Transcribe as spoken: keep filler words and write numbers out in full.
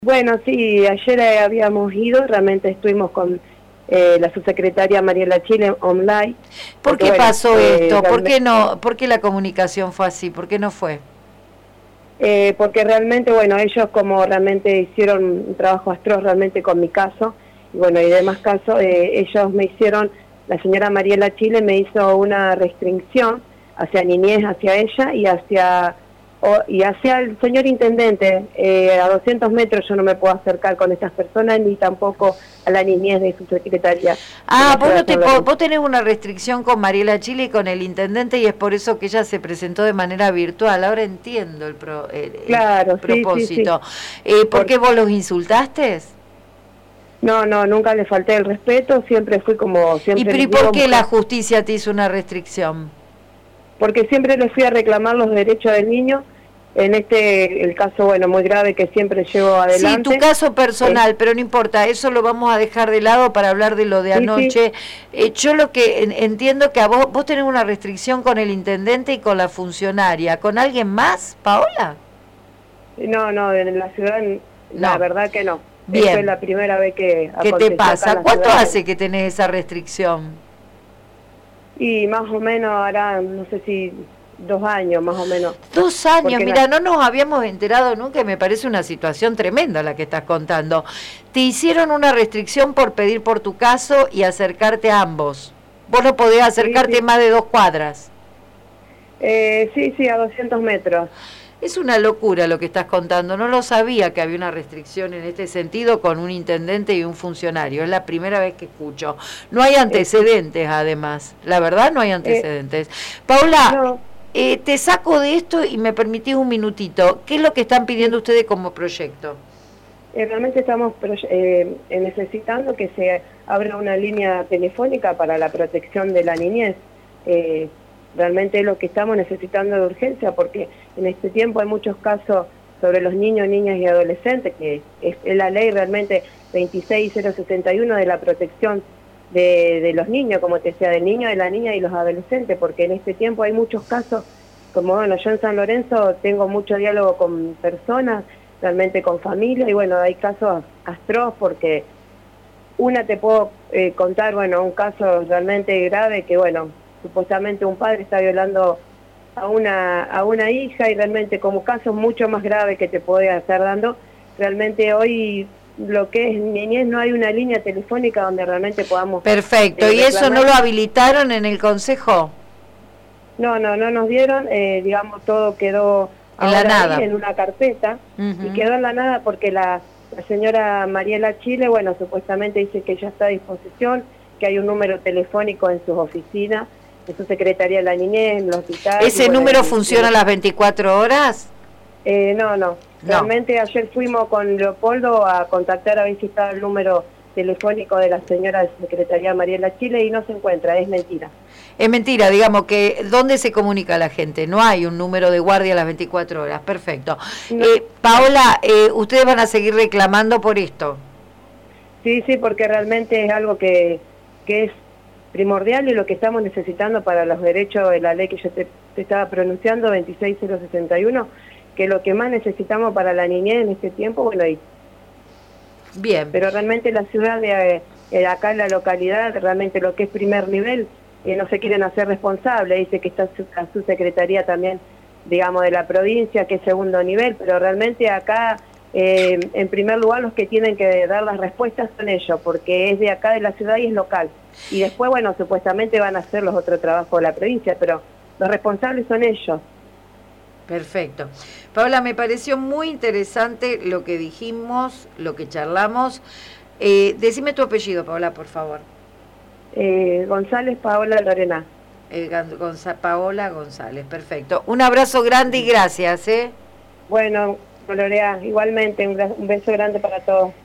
Bueno, sí, ayer eh, habíamos ido, realmente estuvimos con eh, la subsecretaria Mariela Chile online. ¿Por Porque, qué bueno, pasó eh, esto? ¿Por realmente, qué no? ¿Por qué la comunicación fue así? ¿Por qué no fue? eh, porque realmente, bueno, ellos como realmente hicieron un trabajo atroz realmente con mi caso, y bueno, y demás casos, eh, ellos me hicieron, la señora Mariela Chile me hizo una restricción hacia niñez, hacia ella y hacia... O, y hacia el señor intendente, eh, a doscientos metros yo no me puedo acercar con estas personas, ni tampoco a la niñez de su secretaría. Ah, vos, no te, vos tenés una restricción con Mariela Chile y con el intendente y es por eso que ella se presentó de manera virtual. Ahora entiendo el, pro, el, Claro, el propósito. sí, sí, sí. Eh, ¿Por Por... qué vos los insultaste? No, no, nunca le falté el respeto, siempre fui como... siempre. ¿Y por qué la justicia te hizo una restricción? Porque siempre le fui a reclamar los derechos del niño, en este, el caso, bueno, muy grave que siempre llevo adelante. Sí, tu caso personal, eh, pero no importa, eso lo vamos a dejar de lado para hablar de lo de sí, anoche. Sí. Eh, yo lo que en, entiendo que a vos, vos tenés una restricción con el intendente y con la funcionaria. ¿Con alguien más, Paola? No, no, en la ciudad, no. La verdad que no. Bien. Esta es la primera vez que ¿Qué te pasa? ¿Cuánto ciudad? hace que tenés esa restricción? Y más o menos hará, no sé si dos años más o menos. Dos años, mira, no nos habíamos enterado nunca y me parece una situación tremenda la que estás contando. Te hicieron una restricción por pedir por tu caso y acercarte a ambos. Vos no podés acercarte sí, sí. más de dos cuadras. Eh, sí, sí, a doscientos metros. Es una locura lo que estás contando. No lo sabía que había una restricción en este sentido con un intendente y un funcionario. Es la primera vez que escucho. No hay antecedentes, además. La verdad, no hay antecedentes. Eh, Paula, no. eh, te saco de esto y me permitís un minutito. ¿Qué es lo que están pidiendo ustedes como proyecto? Eh, realmente estamos eh, necesitando que se abra una línea telefónica para la protección de la niñez. Eh, Realmente es lo que estamos necesitando de urgencia, porque en este tiempo hay muchos casos sobre los niños, niñas y adolescentes, que es, es la ley realmente veintiséis mil sesenta y uno de la protección de, de los niños, como te decía, del niño, de la niña y los adolescentes, porque en este tiempo hay muchos casos, como bueno, yo en San Lorenzo tengo mucho diálogo con personas, realmente con familia, y bueno, hay casos atroz, porque una te puedo eh, contar, bueno, un caso realmente grave que, bueno, supuestamente un padre está violando a una a una hija y realmente como casos mucho más graves que te puede estar dando, realmente hoy lo que es niñez no hay una línea telefónica donde realmente podamos... Perfecto, eh, ¿y eso no lo habilitaron en el consejo? No, no, no nos dieron, eh, digamos, todo quedó en la nada, ahí, en una carpeta, uh-huh. y quedó en la nada porque la, la señora Mariela Chile, bueno, supuestamente dice que ya está a disposición, que hay un número telefónico en sus oficinas, en su Secretaría de la Niñez, en el hospital. ¿Ese bueno, número el, funciona el, las veinticuatro horas? Eh, no, no, no. Realmente ayer fuimos con Leopoldo a contactar a ver si estaba el número telefónico de la señora de Secretaría Mariela Chile y no se encuentra, es mentira. Es mentira, digamos que ¿dónde se comunica la gente? No hay un número de guardia a las veinticuatro horas, perfecto. No. Eh, Paola, eh, ¿ustedes van a seguir reclamando por esto? Sí, sí, porque realmente es algo que, que es primordial y lo que estamos necesitando para los derechos de la ley que yo te, te estaba pronunciando, veintiséis mil sesenta y uno, que lo que más necesitamos para la niñez en este tiempo, bueno, y bien. Pero realmente la ciudad de, de acá en la localidad, realmente lo que es primer nivel, eh, no se quieren hacer responsables, dice que está su, a su secretaría también, digamos, de la provincia, que es segundo nivel, pero realmente acá... Eh, en primer lugar los que tienen que dar las respuestas son ellos, porque es de acá de la ciudad y es local. Y después, bueno, supuestamente van a hacer los otros trabajos de la provincia, pero los responsables son ellos. Perfecto. Paola, me pareció muy interesante lo que dijimos, lo que charlamos. Eh, decime tu apellido, Paola, por favor. Eh, González Paola Lorena. Eh, Gonza, Paola González, perfecto. Un abrazo grande y gracias, ¿eh? Bueno, Lorea, igualmente, un beso grande para todos.